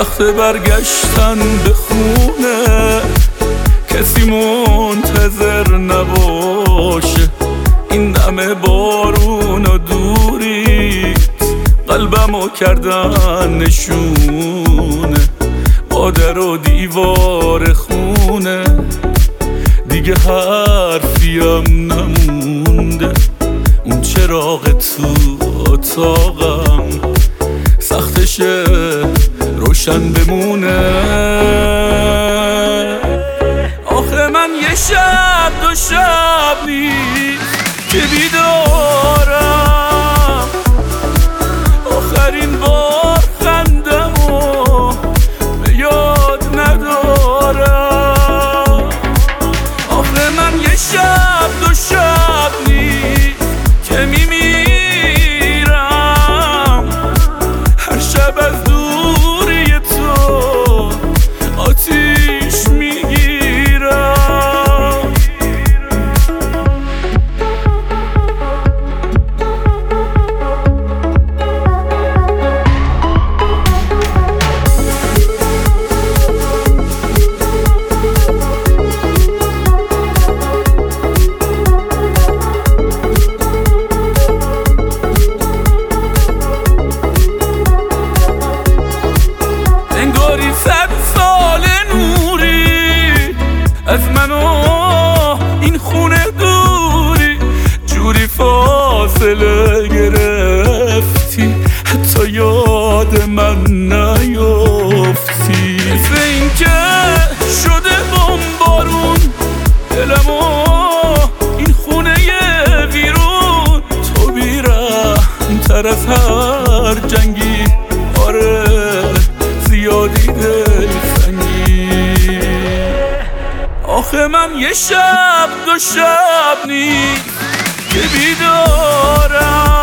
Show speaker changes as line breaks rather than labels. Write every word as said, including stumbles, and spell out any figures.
وقت برگشتن به خونه کسی منتظر نباشه. این همه بارون و دوریت قلبمو کردن نشونه، با در و دیوار خونه دیگه حرفیم نمونده. اون چراغ تو اتاقم سختشه روشن بمونه. آخه من یه شب دو شب نیست که بیدارم، آخرین بار خندمو به یاد ندارم. آخه من یه شب دو شب نیست که میمیرم، هر شب از دوری تو آتیش میگیرم. انگاری صد سال نوری از من و این خونه دوری، جوری فاصله گرفتی حتی یاد من نیافتی. مثل این که شده بمبارون دلمو این خونه ویرون، تو بیرحم تر از هر جنگی، آره زیادی دلتنگی. آخه من یه شب دو شب نیست که بیدارم،